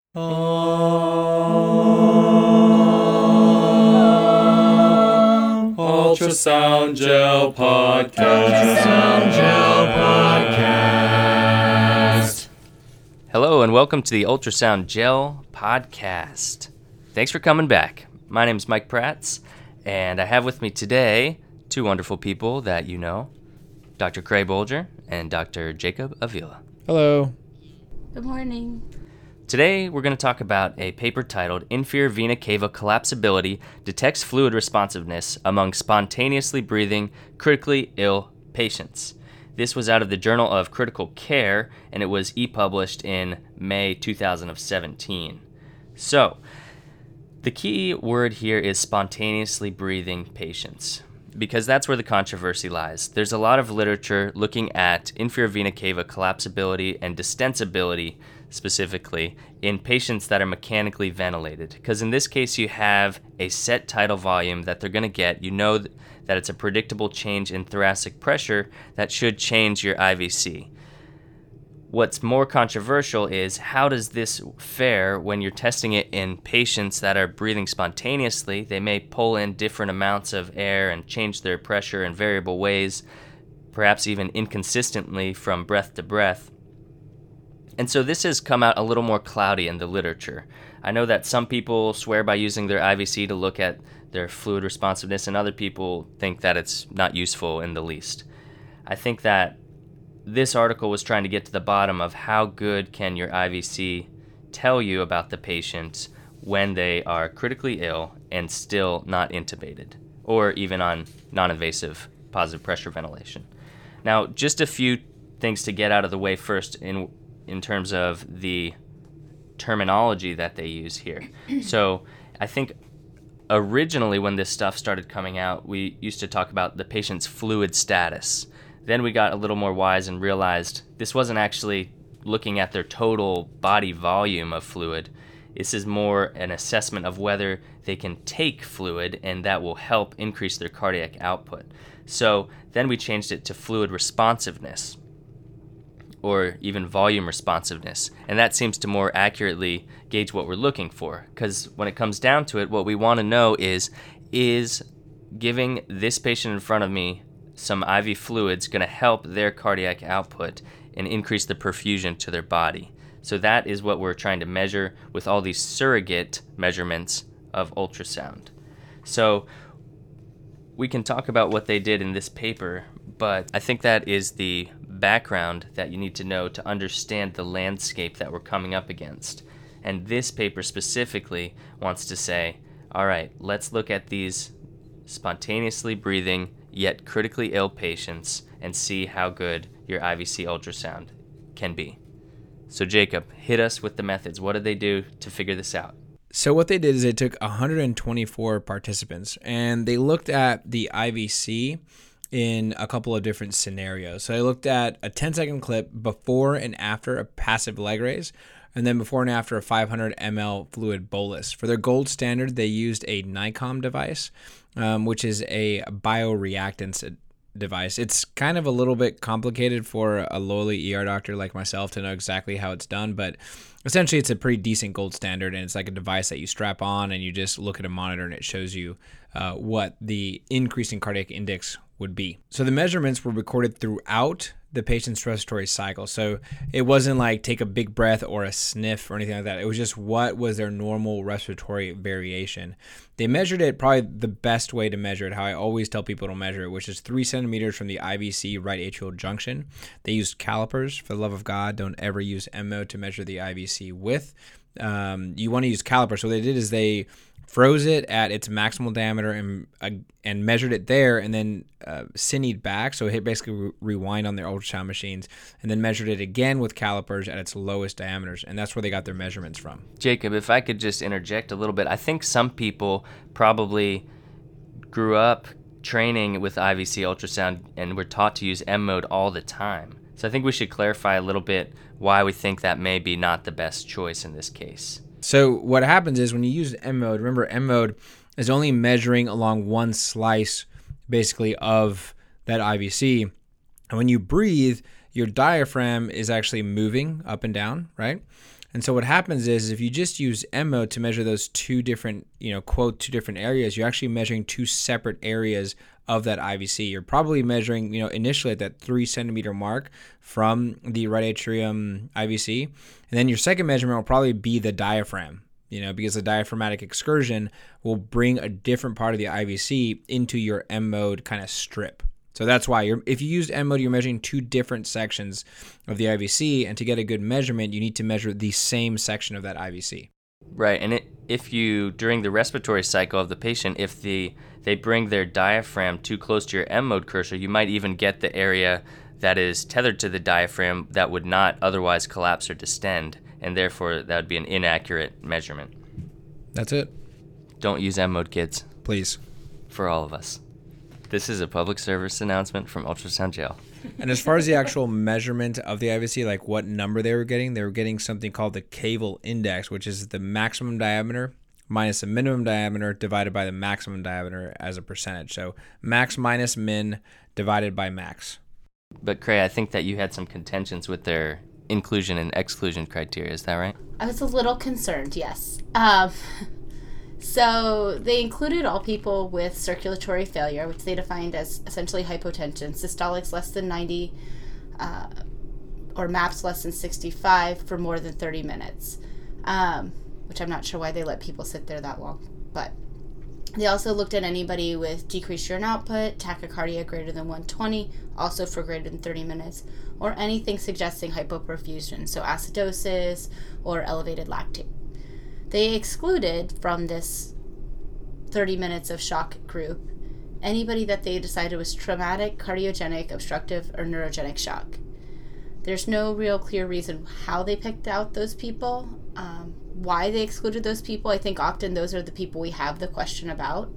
Ultrasound Gel Podcast. Ultrasound Gel Podcast. Hello and welcome to the Ultrasound Gel Podcast. Thanks for coming back. My name is Mike Prats, and I have with me today two wonderful people that you know, Dr. Craig Bolger and Dr. Jacob Avila. Hello. Good morning. Today, we're going to talk about a paper titled Inferior Vena Cava Collapsibility Detects Fluid Responsiveness Among Spontaneously Breathing Critically Ill Patients. This was out of the Journal of Critical Care, and it was e-published in May 2017. So, the key word here is spontaneously breathing patients, because that's where the controversy lies. There's a lot of literature looking at inferior vena cava collapsibility and distensibility specifically in patients that are mechanically ventilated. Because in this case, you have a set tidal volume that they're going to get. You know that it's a predictable change in thoracic pressure that should change your IVC. What's more controversial is how does this fare when you're testing it in patients that are breathing spontaneously? They may pull in different amounts of air and change their pressure in variable ways, perhaps even inconsistently from breath to breath. And so this has come out a little more cloudy in the literature. I know that some people swear by using their IVC to look at their fluid responsiveness, and other people think that it's not useful in the least. I think that this article was trying to get to the bottom of how good can your IVC tell you about the patient when they are critically ill and still not intubated, or even on non-invasive positive pressure ventilation. Now, just a few things to get out of the way first in terms of the terminology that they use here. So I think originally when this stuff started coming out, we used to talk about the patient's fluid status. Then we got a little more wise and realized this wasn't actually looking at their total body volume of fluid. This is more an assessment of whether they can take fluid, and that will help increase their cardiac output. So then we changed it to fluid responsiveness, or even volume responsiveness. And that seems to more accurately gauge what we're looking for. Because when it comes down to it, what we want to know is giving this patient in front of me some IV fluids going to help their cardiac output and increase the perfusion to their body. So that is what we're trying to measure with all these surrogate measurements of ultrasound. So we can talk about what they did in this paper, but I think that is the background that you need to know to understand the landscape that we're coming up against. And this paper specifically wants to say, all right, let's look at these spontaneously breathing yet critically ill patients and see how good your IVC ultrasound can be. So Jacob, hit us with the methods. What did they do to figure this out? So what they did is they took 124 participants and they looked at the IVC in a couple of different scenarios. So I looked at a 10-second clip before and after a passive leg raise, and then before and after a 500 ml fluid bolus. For their gold standard, they used a NICOM device, which is a bioreactance device. It's kind of a little bit complicated for a lowly ER doctor like myself to know exactly how it's done, but essentially it's a pretty decent gold standard, and it's like a device that you strap on and you just look at a monitor and it shows you what the increase in cardiac index would be. So the measurements were recorded throughout the patient's respiratory cycle. So it wasn't like take a big breath or a sniff or anything like that. It was just what was their normal respiratory variation. They measured it probably the best way to measure it, how I always tell people to measure it, which is 3 centimeters from the IVC right atrial junction. They used calipers. For the love of God, don't ever use M-mode to measure the IVC with. You want to use calipers. So what they did is they froze it at its maximal diameter and measured it there, and then cinied back, so it basically rewind on their ultrasound machines, and then measured it again with calipers at its lowest diameters, and that's where they got their measurements from. Jacob, if I could just interject a little bit, I think some people probably grew up training with IVC ultrasound and were taught to use M-mode all the time. So I think we should clarify a little bit why we think that may be not the best choice in this case. So what happens is when you use M-mode, remember M-mode is only measuring along one slice basically of that IVC. And when you breathe, your diaphragm is actually moving up and down, right? And so what happens is if you just use M mode to measure those two different, quote, two different areas, you're actually measuring two separate areas of that IVC. You're probably measuring, initially at that 3 centimeter mark from the right atrium IVC. And then your second measurement will probably be the diaphragm, because the diaphragmatic excursion will bring a different part of the IVC into your M mode kind of strip. So that's why if you used M mode, you're measuring two different sections of the IVC, and to get a good measurement, you need to measure the same section of that IVC. Right, and if you, during the respiratory cycle of the patient, if they bring their diaphragm too close to your M mode cursor, you might even get the area that is tethered to the diaphragm that would not otherwise collapse or distend, and therefore that would be an inaccurate measurement. That's it. Don't use M mode, kids. Please. For all of us. This is a public service announcement from Ultrasound Jail. And as far as the actual measurement of the IVC, like what number they were getting something called the Cavel index, which is the maximum diameter minus the minimum diameter divided by the maximum diameter as a percentage. So max minus min divided by max. But Cray, I think that you had some contentions with their inclusion and exclusion criteria. Is that right? I was a little concerned, yes. So they included all people with circulatory failure, which they defined as essentially hypotension, systolics less than 90, or MAPS less than 65 for more than 30 minutes, which I'm not sure why they let people sit there that long. But they also looked at anybody with decreased urine output, tachycardia greater than 120, also for greater than 30 minutes, or anything suggesting hypoperfusion, so acidosis or elevated lactate. They excluded from this 30 minutes of shock group anybody that they decided was traumatic, cardiogenic, obstructive, or neurogenic shock. There's no real clear reason how they picked out those people, why they excluded those people. I think often those are the people we have the question about.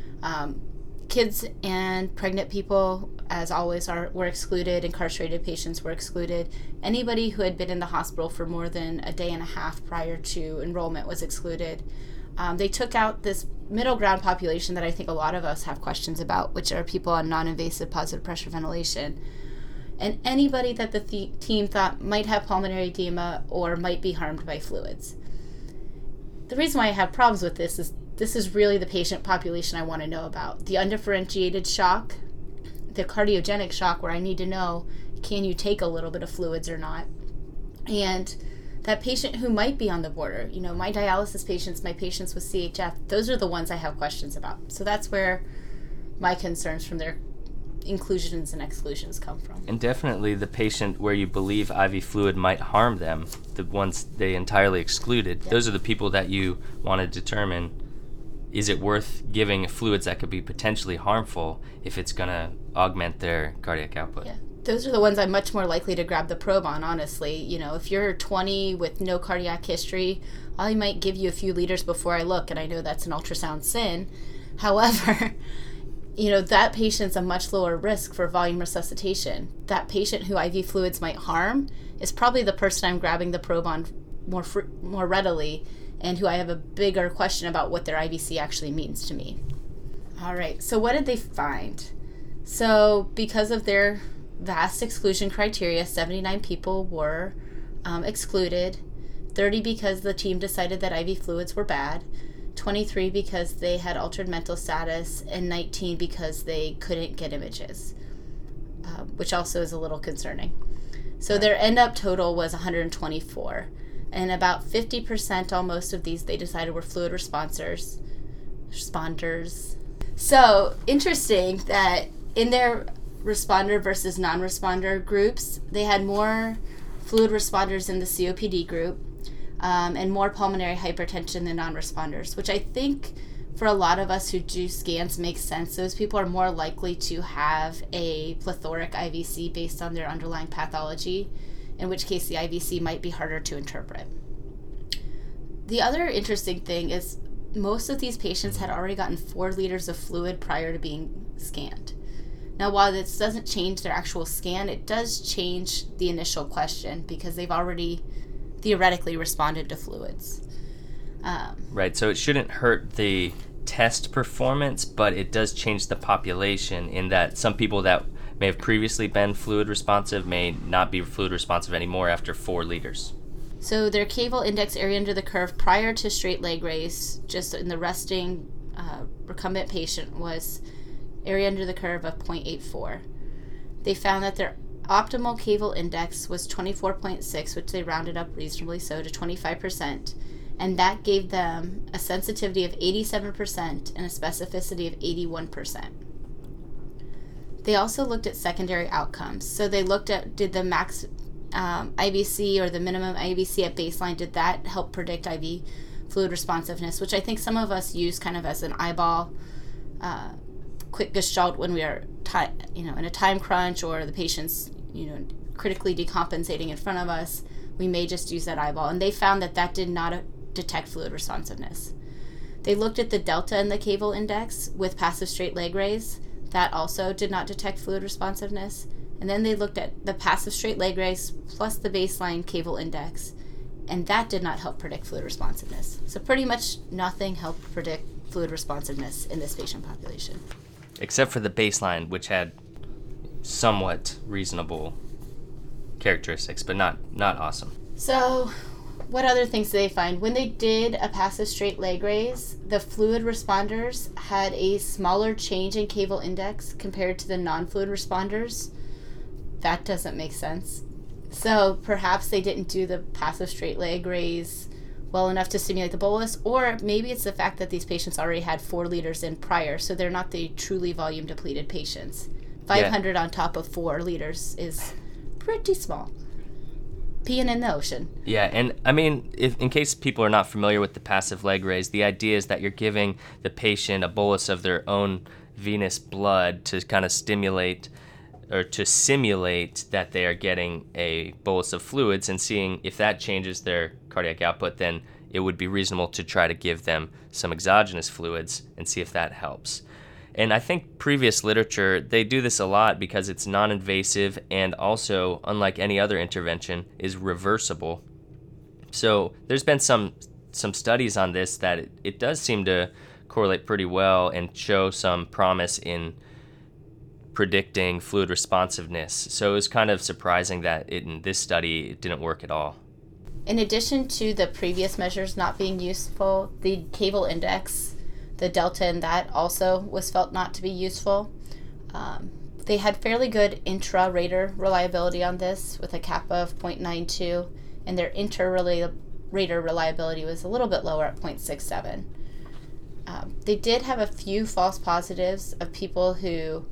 Kids and pregnant people, as always, were excluded. Incarcerated patients were excluded. Anybody who had been in the hospital for more than a day and a half prior to enrollment was excluded. They took out this middle ground population that I think a lot of us have questions about, which are people on non-invasive positive pressure ventilation. And anybody that the team thought might have pulmonary edema or might be harmed by fluids. The reason why I have problems with this is really the patient population I want to know about. The undifferentiated shock, the cardiogenic shock, where I need to know, can you take a little bit of fluids or not? And that patient who might be on the border, my dialysis patients, my patients with CHF, those are the ones I have questions about. So that's where my concerns from their inclusions and exclusions come from. And definitely the patient where you believe IV fluid might harm them, the ones they entirely excluded, those are the people that you want to determine, is it worth giving fluids that could be potentially harmful if it's going to augment their cardiac output? Yeah. Those are the ones I'm much more likely to grab the probe on, honestly. If you're 20 with no cardiac history, I might give you a few liters before I look, and I know that's an ultrasound sin. However, that patient's a much lower risk for volume resuscitation. That patient who IV fluids might harm is probably the person I'm grabbing the probe on more readily, and who I have a bigger question about what their IVC actually means to me. All right, so what did they find? So because of their vast exclusion criteria, 79 people were excluded, 30 because the team decided that IV fluids were bad, 23 because they had altered mental status, and 19 because they couldn't get images, which also is a little concerning. So their end-up total was 124, and about 50% almost of these they decided were fluid responders. So interesting that in their responder versus non-responder groups, they had more fluid responders in the COPD group, and more pulmonary hypertension than non-responders, which I think for a lot of us who do scans makes sense. Those people are more likely to have a plethoric IVC based on their underlying pathology, in which case the IVC might be harder to interpret. The other interesting thing is most of these patients had already gotten 4 liters of fluid prior to being scanned. Now, while this doesn't change their actual scan, it does change the initial question because they've already theoretically responded to fluids. Right, so it shouldn't hurt the test performance, but it does change the population in that some people that may have previously been fluid responsive may not be fluid responsive anymore after 4 liters. So their Cavel index area under the curve prior to straight leg raise, just in the resting recumbent patient, was area under the curve of 0.84. They found that their optimal Cavel index was 24.6, which they rounded up reasonably so to 25%, and that gave them a sensitivity of 87% and a specificity of 81%. They also looked at secondary outcomes. So they looked at, did the max IVC or the minimum IVC at baseline, did that help predict IV fluid responsiveness, which I think some of us use kind of as an eyeball quick gestalt when we are in a time crunch, or the patient's critically decompensating in front of us. We may just use that eyeball, and they found that did not detect fluid responsiveness. They looked at the delta in the Cavel index with passive straight leg raise. That also did not detect fluid responsiveness. And then they looked at the passive straight leg raise plus the baseline Cavel index, and that did not help predict fluid responsiveness. So pretty much nothing helped predict fluid responsiveness in this patient population. Except for the baseline, which had somewhat reasonable characteristics, but not awesome. So what other things did they find? When they did a passive straight leg raise, the fluid responders had a smaller change in Cavel index compared to the non-fluid responders. That doesn't make sense. So perhaps they didn't do the passive straight leg raise well enough to stimulate the bolus, or maybe it's the fact that these patients already had 4 liters in prior, so they're not the truly volume depleted patients. 500 on top of 4 liters is pretty small. Peeing in the ocean. Yeah, and I mean, in case people are not familiar with the passive leg raise, the idea is that you're giving the patient a bolus of their own venous blood to kind of stimulate or to simulate that they are getting a bolus of fluids, and seeing if that changes their cardiac output, then it would be reasonable to try to give them some exogenous fluids and see if that helps. And I think previous literature, they do this a lot because it's non-invasive and also, unlike any other intervention, is reversible. So there's been some studies on this that it does seem to correlate pretty well and show some promise in predicting fluid responsiveness. So it was kind of surprising that in this study it didn't work at all. In addition to the previous measures not being useful, the Cavel index, the delta in that also was felt not to be useful. They had fairly good intra-rater reliability on this with a kappa of 0.92, and their inter-rater reliability was a little bit lower at 0.67. They did have a few false positives of people who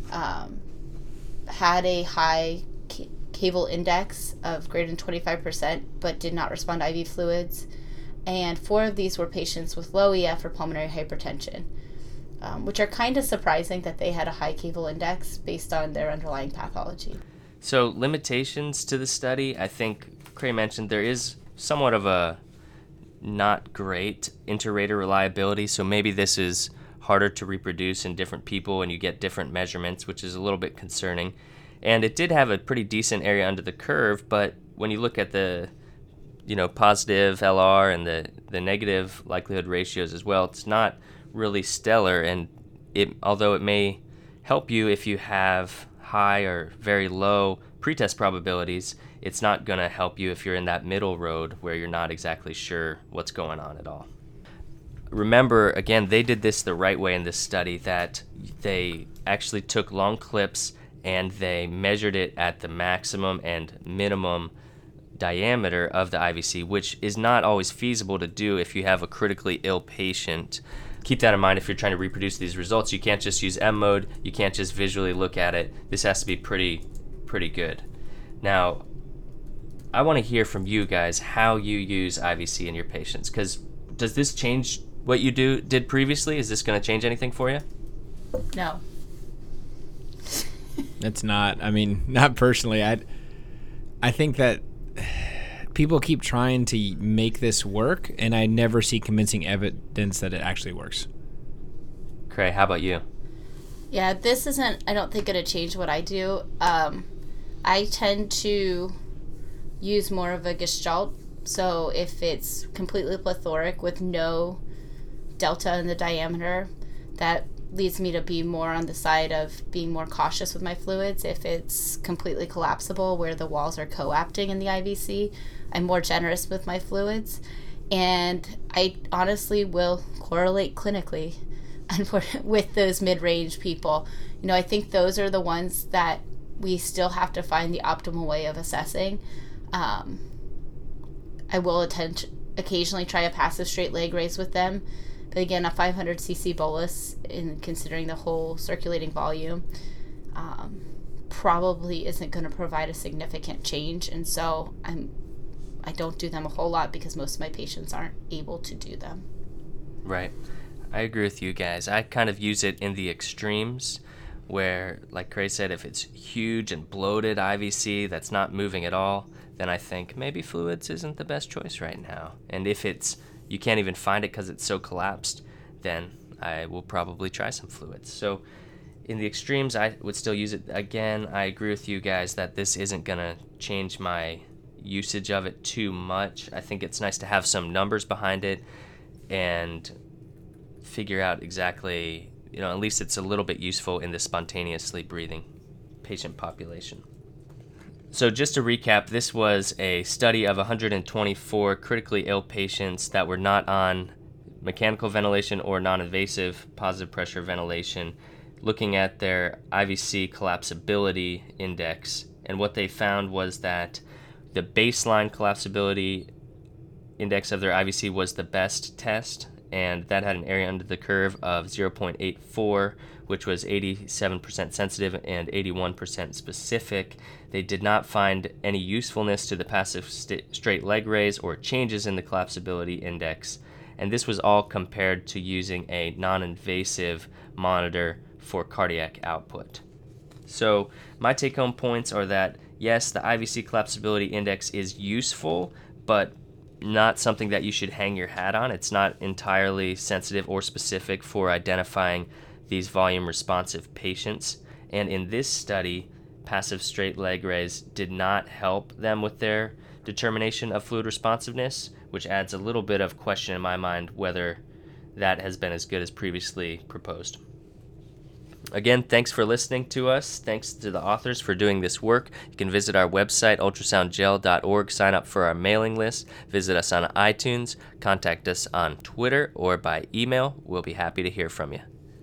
had a high Cavel index of greater than 25% but did not respond to IV fluids, and 4 of these were patients with low EF or pulmonary hypertension, which are kind of surprising that they had a high Cavel index based on their underlying pathology. So limitations to the study, I think Cray mentioned there is somewhat of a not great inter-rater reliability, so maybe this is harder to reproduce in different people and you get different measurements, which is a little bit concerning. And it did have a pretty decent area under the curve, but when you look at the positive LR and the negative likelihood ratios as well, it's not really stellar. And although it may help you if you have high or very low pretest probabilities, it's not going to help you if you're in that middle road where you're not exactly sure what's going on at all. Remember, again, they did this the right way in this study, that they actually took long clips and they measured it at the maximum and minimum diameter of the IVC, which is not always feasible to do if you have a critically ill patient. Keep that in mind if you're trying to reproduce these results. You can't just use M mode. You can't just visually look at it. This has to be pretty good. Now, I want to hear from you guys how you use IVC in your patients, because does this change what you did previously? Is this going to change anything for you? No. It's not. I mean, not personally. I think that people keep trying to make this work, and I never see convincing evidence that it actually works. Cray, how about you? Yeah, this isn't, I don't think, going to change what I do. I tend to use more of a gestalt. So if it's completely plethoric with no delta in the diameter, that leads me to be more on the side of being more cautious with my fluids. If it's completely collapsible where the walls are coapting in the IVC, I'm more generous with my fluids. And I honestly will correlate clinically with those mid-range people. I think those are the ones that we still have to find the optimal way of assessing. I will occasionally try a passive straight leg raise with them. But again, a 500 cc bolus, in considering the whole circulating volume, probably isn't going to provide a significant change. And so I don't do them a whole lot because most of my patients aren't able to do them. Right. I agree with you guys. I kind of use it in the extremes where, like Cray said, if it's huge and bloated IVC that's not moving at all, then I think maybe fluids isn't the best choice right now. And if you can't even find it because it's so collapsed, then I will probably try some fluids. So in the extremes, I would still use it. Again, I agree with you guys that this isn't going to change my usage of it too much. I think it's nice to have some numbers behind it and figure out exactly, at least it's a little bit useful in the spontaneously breathing patient population. So just to recap, this was a study of 124 critically ill patients that were not on mechanical ventilation or non-invasive positive pressure ventilation, looking at their IVC collapsibility index. And what they found was that the baseline collapsibility index of their IVC was the best test, and that had an area under the curve of 0.84, which was 87% sensitive and 81% specific. They did not find any usefulness to the passive straight leg raise or changes in the collapsibility index, and this was all compared to using a non-invasive monitor for cardiac output. So my take-home points are that, yes, the IVC collapsibility index is useful, but not something that you should hang your hat on. It's not entirely sensitive or specific for identifying these volume responsive patients. And in this study, passive straight leg raise did not help them with their determination of fluid responsiveness, which adds a little bit of question in my mind whether that has been as good as previously proposed. Again, thanks for listening to us. Thanks to the authors for doing this work. You can visit our website, ultrasoundgel.org, sign up for our mailing list, visit us on iTunes, contact us on Twitter or by email. We'll be happy to hear from you.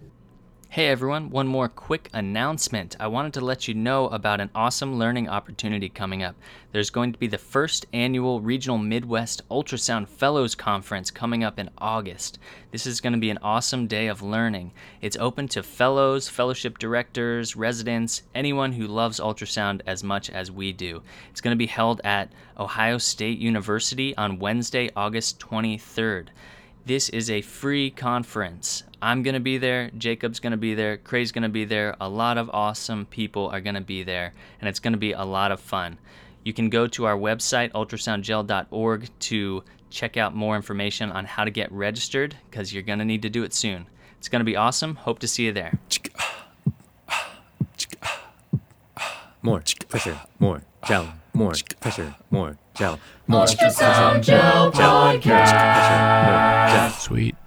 Hey everyone, one more quick announcement. I wanted to let you know about an awesome learning opportunity coming up. There's going to be the first annual Regional Midwest Ultrasound Fellows Conference coming up in August. This is going to be an awesome day of learning. It's open to fellows, fellowship directors, residents, anyone who loves ultrasound as much as we do. It's going to be held at Ohio State University on Wednesday, August 23rd. This is a free conference. I'm going to be there, Jacob's going to be there, Cray's going to be there, a lot of awesome people are going to be there, and it's going to be a lot of fun. You can go to our website, ultrasoundgel.org, to check out more information on how to get registered, because you're going to need to do it soon. It's going to be awesome. Hope to see you there. More pressure, more gel, more pressure, more gel, more Ultrasound Gel Podcast. pressure, more gel. Sweet.